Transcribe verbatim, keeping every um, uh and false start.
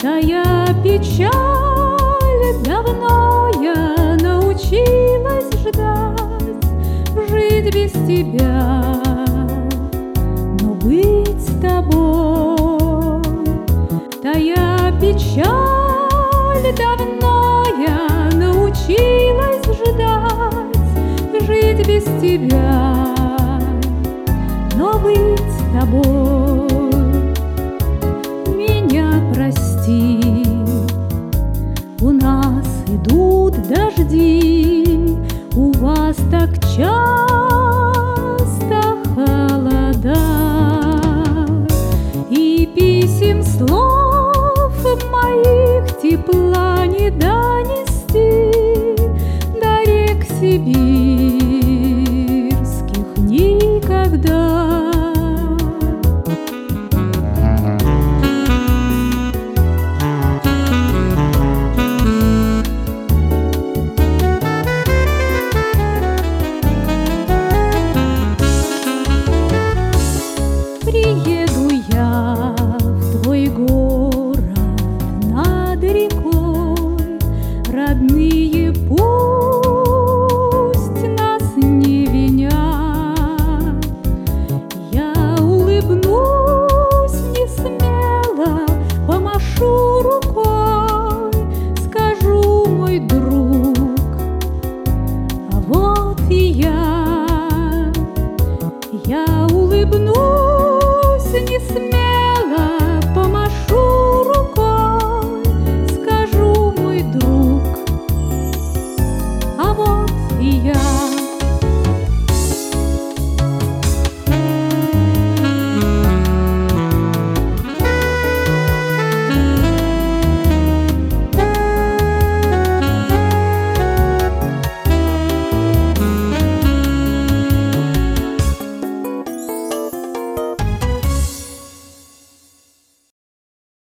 Тая печаль, давно я научилась ждать, жить без тебя, но быть с тобой. Тая печаль, давно я научилась ждать, жить без тебя, но быть с тобой. Меня прости, у нас идут дожди, у вас так часто